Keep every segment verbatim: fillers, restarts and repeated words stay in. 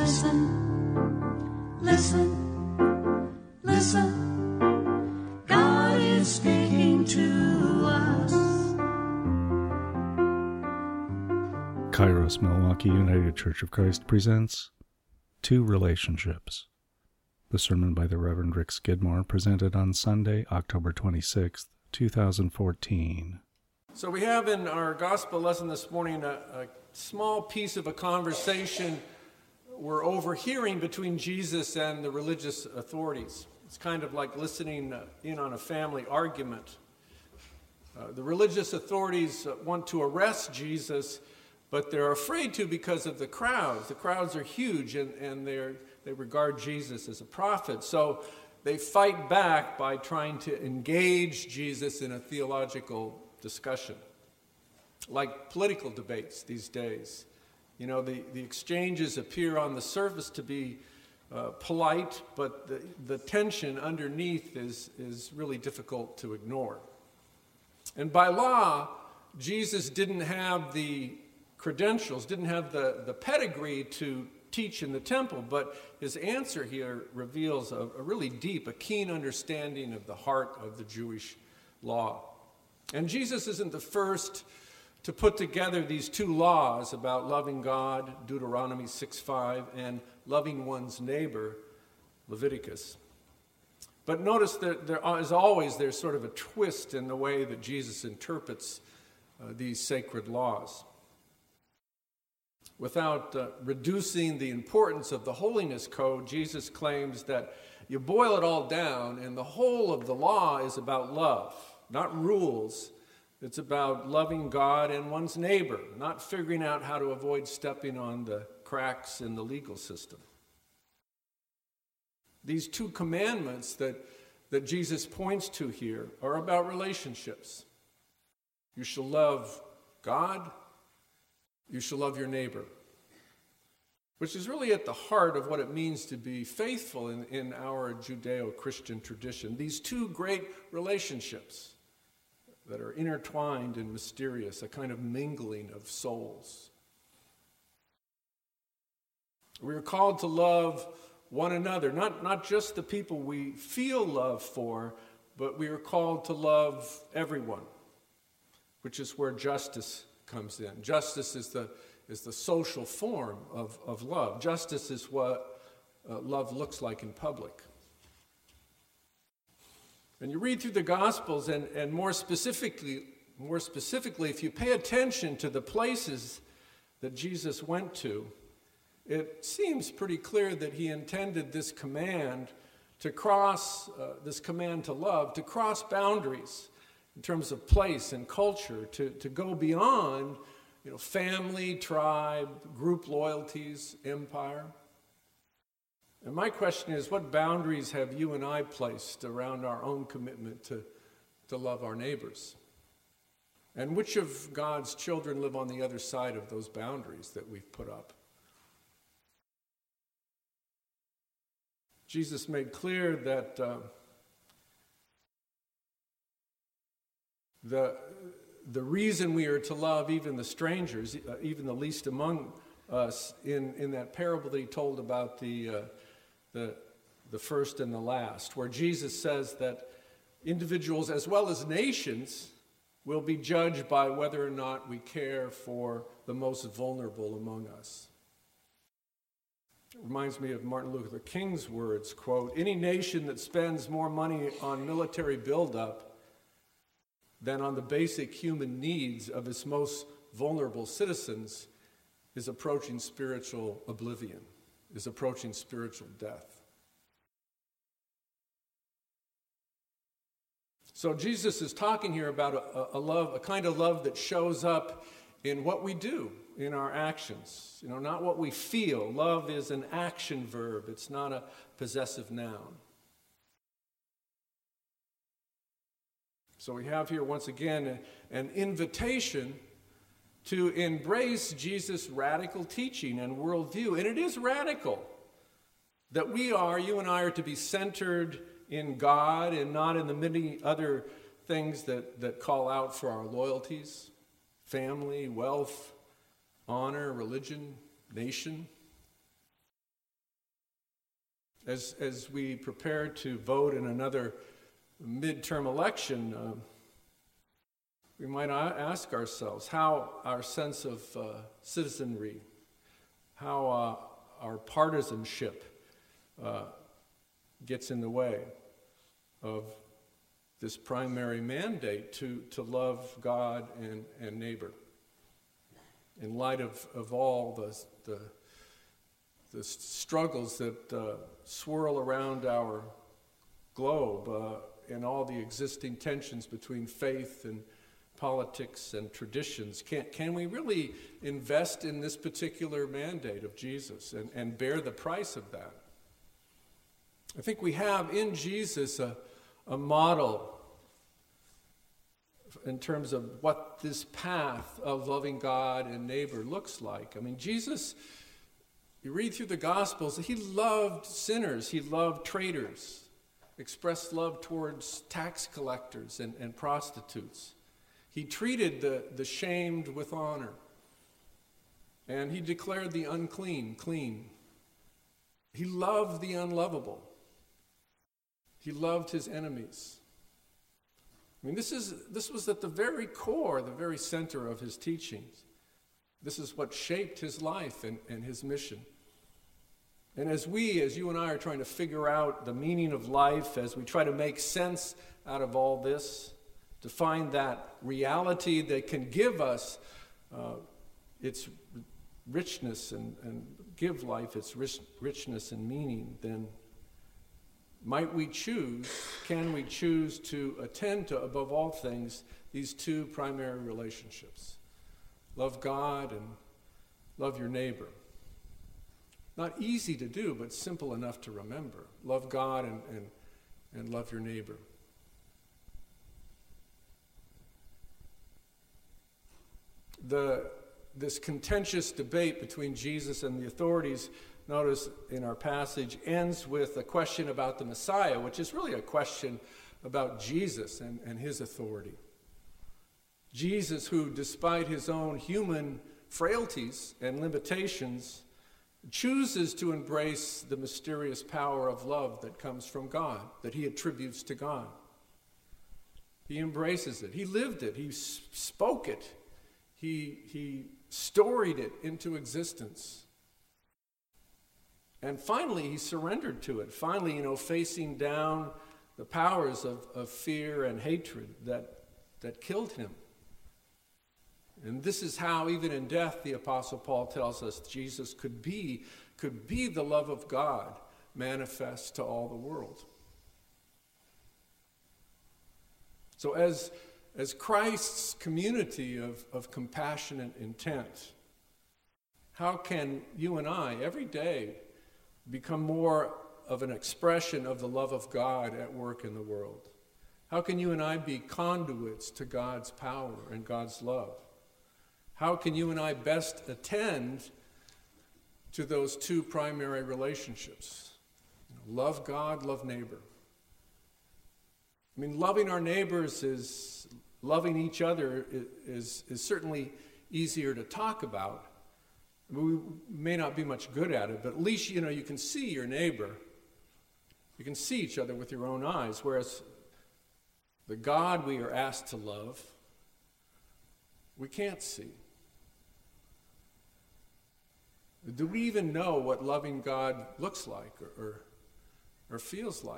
Listen, listen, listen. God is speaking to us. Kairos Milwaukee United Church of Christ presents Two Relationships. The sermon by the Reverend Rick Skidmore, presented on Sunday, October twenty-sixth, twenty fourteen. So we have in our gospel lesson this morning a, a small piece of a conversation we're overhearing between Jesus and the religious authorities. It's kind of like listening in on a family argument. Uh, the religious authorities want to arrest Jesus, but they're afraid to because of the crowds. The crowds are huge, and, and they're, they regard Jesus as a prophet. So they fight back by trying to engage Jesus in a theological discussion, like political debates these days. You know, the, the exchanges appear on the surface to be uh, polite, but the, the tension underneath is, is really difficult to ignore. And by law, Jesus didn't have the credentials, didn't have the, the pedigree to teach in the temple, but his answer here reveals a, a really deep, a keen understanding of the heart of the Jewish law. And Jesus isn't the first to put together these two laws about loving God, Deuteronomy six five, and loving one's neighbor, Leviticus. But notice that there is always there's sort of a twist in the way that Jesus interprets uh, these sacred laws. Without uh, reducing the importance of the holiness code, Jesus claims that you boil it all down, and the whole of the law is about love. Not rules. It's about loving God and one's neighbor, not figuring out how to avoid stepping on the cracks in the legal system. These two commandments that, that Jesus points to here are about relationships. You shall love God, you shall love your neighbor, which is really at the heart of what it means to be faithful in, in our Judeo-Christian tradition. These two great relationships that are intertwined and mysterious, a kind of mingling of souls. We are called to love one another, not, not just the people we feel love for, but we are called to love everyone, which is where justice comes in. Justice is the, is the social form of, of love. Justice is what uh, love looks like in public. And you read through the Gospels, and, and more specifically, more specifically, if you pay attention to the places that Jesus went to, it seems pretty clear that he intended this command to cross, uh, this command to love, to cross boundaries in terms of place and culture, to, to go beyond, you know, family, tribe, group loyalties, empire. And my question is, what boundaries have you and I placed around our own commitment to, to love our neighbors? And which of God's children live on the other side of those boundaries that we've put up? Jesus made clear that uh, the, the reason we are to love even the strangers, uh, even the least among us, in, in that parable that he told about the uh, The, the first and the last, where Jesus says that individuals as well as nations will be judged by whether or not we care for the most vulnerable among us. It reminds me of Martin Luther King's words, quote, "Any nation that spends more money on military buildup than on the basic human needs of its most vulnerable citizens is approaching spiritual oblivion, is approaching spiritual death." So Jesus is talking here about a, a love, a kind of love that shows up in what we do, in our actions. You know, not what we feel. Love is an action verb. It's not a possessive noun. So we have here once again an invitation to embrace Jesus' radical teaching and worldview. And it is radical that we are, you and I are to be centered in God and not in the many other things that, that call out for our loyalties, family, wealth, honor, religion, nation. As, as we prepare to vote in another midterm election, uh, we might ask ourselves how our sense of uh, citizenry, how uh, our partisanship uh, gets in the way of this primary mandate to, to love God and, and neighbor. In light of, of all the, the, the struggles that uh, swirl around our globe uh, and all the existing tensions between faith and politics and traditions, can, can we really invest in this particular mandate of Jesus and, and bear the price of that? I think we have in Jesus a, a model in terms of what this path of loving God and neighbor looks like. I mean, Jesus, you read through the Gospels, he loved sinners, he loved traitors, expressed love towards tax collectors and, and prostitutes. He treated the, the shamed with honor, and he declared the unclean clean. He loved the unlovable. He loved his enemies. I mean, this is this was at the very core, the very center of his teachings. This is what shaped his life and, and his mission. And as we, as you and I are trying to figure out the meaning of life, as we try to make sense out of all this, to find that reality that can give us uh, its richness and, and give life its rich, richness and meaning, then might we choose, can we choose to attend to, above all things, these two primary relationships? Love God and love your neighbor. Not easy to do, but simple enough to remember. Love God and, and, and love your neighbor. The, this contentious debate between Jesus and the authorities, notice in our passage, ends with a question about the Messiah, which is really a question about Jesus and, and his authority. Jesus, who, despite his own human frailties and limitations, chooses to embrace the mysterious power of love that comes from God, that he attributes to God. He embraces it. He lived it. He spoke it. He, he storied it into existence. And finally, he surrendered to it. Finally, you know, facing down the powers of, of fear and hatred that, that killed him. And this is how, even in death, the Apostle Paul tells us Jesus could be, could be the love of God manifest to all the world. So as, as Christ's community of, of compassionate intent, how can you and I, every day, become more of an expression of the love of God at work in the world? How can you and I be conduits to God's power and God's love? How can you and I best attend to those two primary relationships? You know, love God, love neighbor. I mean, loving our neighbors is, loving each other is, is certainly easier to talk about. We may not be much good at it, but at least, you know, you can see your neighbor. You can see each other with your own eyes, whereas the God we are asked to love, we can't see. Do we even know what loving God looks like or, or, or feels like?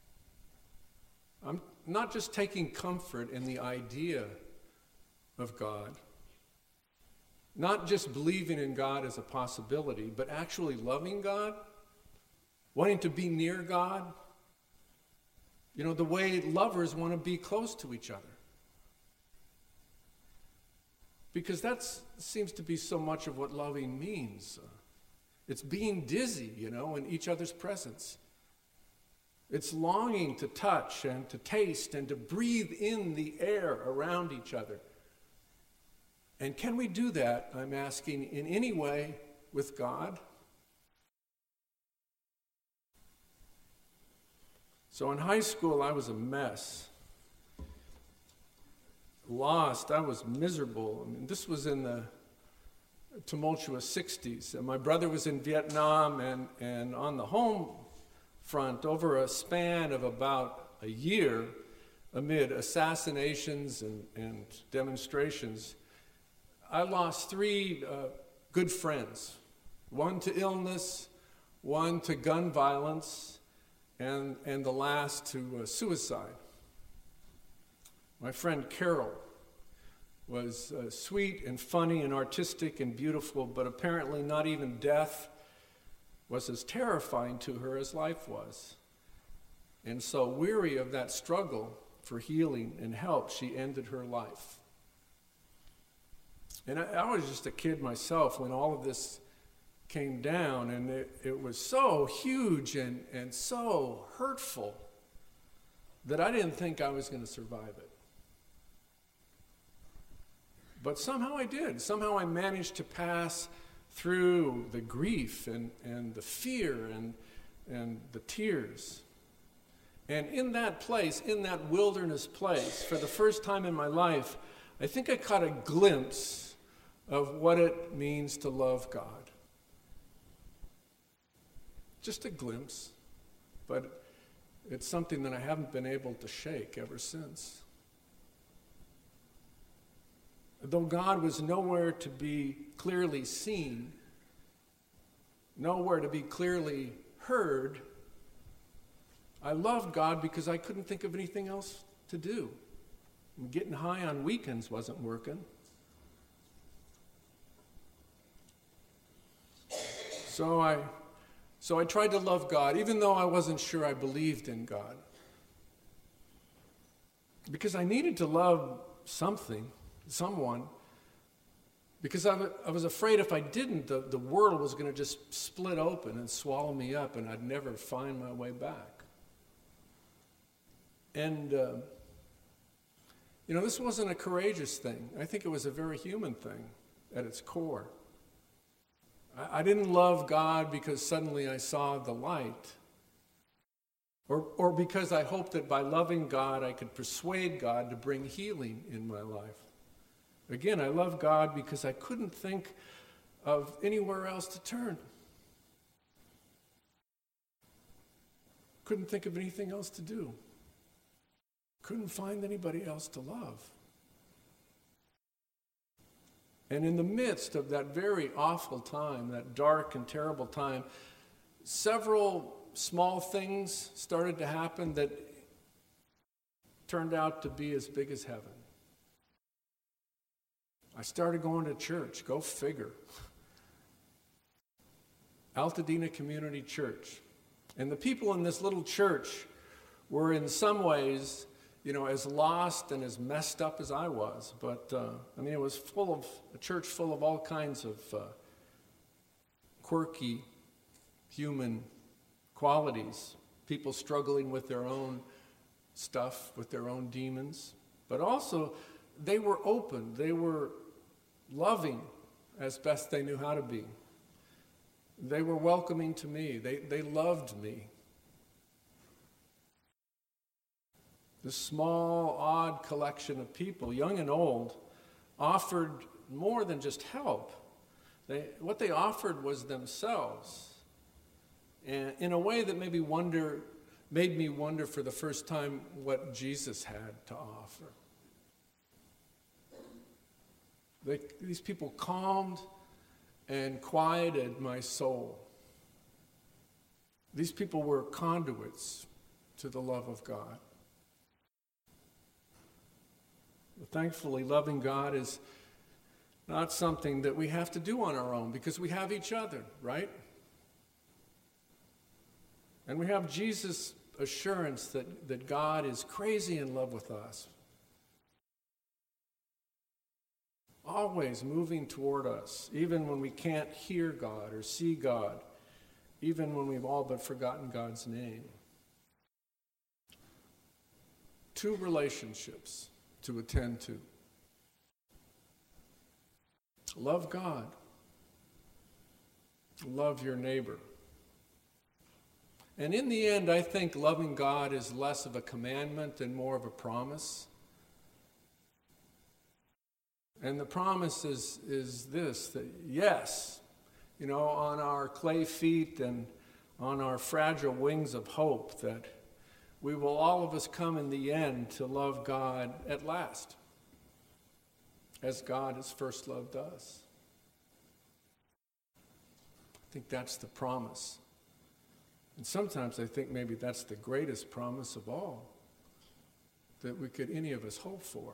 I'm not just taking comfort in the idea of God, not just believing in God as a possibility, but actually loving God, wanting to be near God, you know, the way lovers want to be close to each other. Because that seems to be so much of what loving means. Uh, it's being dizzy, you know, in each other's presence. It's longing to touch and to taste and to breathe in the air around each other. And can we do that, I'm asking, in any way with God? So in high school, I was a mess. Lost. I was miserable. I mean, this was in the tumultuous sixties. And my brother was in Vietnam, and, and on the home front over a span of about a year amid assassinations and, and demonstrations. I lost three uh, good friends, one to illness, one to gun violence, and, and the last to uh, suicide. My friend Carol was uh, sweet and funny and artistic and beautiful, but apparently not even death was as terrifying to her as life was. And so, weary of that struggle for healing and help, she ended her life. And I, I was just a kid myself when all of this came down, and it, it was so huge and, and so hurtful that I didn't think I was going to survive it. But somehow I did. Somehow I managed to pass through the grief and, and the fear and, and the tears. And in that place, in that wilderness place, for the first time in my life, I think I caught a glimpse of what it means to love God. Just a glimpse, but it's something that I haven't been able to shake ever since. Though God was nowhere to be clearly seen, nowhere to be clearly heard, I loved God because I couldn't think of anything else to do. And getting high on weekends wasn't working. So I, so I tried to love God, even though I wasn't sure I believed in God. Because I needed to love something, someone, because I, w- I was afraid if I didn't, the, the world was going to just split open and swallow me up, and I'd never find my way back. And, uh, you know, this wasn't a courageous thing. I think it was a very human thing at its core. I, I didn't love God because suddenly I saw the light, or, or because I hoped that by loving God I could persuade God to bring healing in my life. Again, I love God because I couldn't think of anywhere else to turn. Couldn't think of anything else to do. Couldn't find anybody else to love. And in the midst of that very awful time, that dark and terrible time, several small things started to happen that turned out to be as big as heaven. I started going to church. Go figure. Altadena Community Church. And the people in this little church were in some ways, you know, as lost and as messed up as I was. But, uh, I mean, it was full of, a church full of all kinds of uh, quirky human qualities. People struggling with their own stuff, with their own demons. But also, they were open. They were loving as best they knew how to be. They were welcoming to me. They, they loved me. This small, odd collection of people, young and old, offered more than just help. They, what they offered was themselves. And in a way that maybe wonder, made me wonder for the first time what Jesus had to offer. They, these people calmed and quieted my soul. These people were conduits to the love of God. But thankfully, loving God is not something that we have to do on our own because we have each other, right? And we have Jesus' assurance that, that God is crazy in love with us. Always moving toward us, even when we can't hear God or see God, even when we've all but forgotten God's name. Two relationships to attend to. Love God. Love your neighbor. And in the end, I think loving God is less of a commandment and more of a promise. And the promise is, is this, that yes, you know, on our clay feet and on our fragile wings of hope that we will all of us come in the end to love God at last, as God has first loved us. I think that's the promise. And sometimes I think maybe that's the greatest promise of all that we could, any of us, hope for.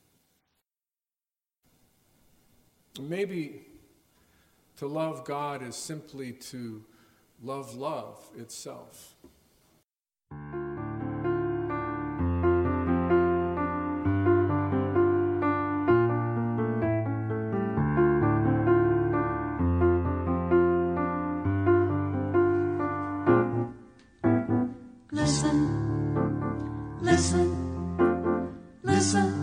Maybe to love God is simply to love love itself. Listen, listen, listen.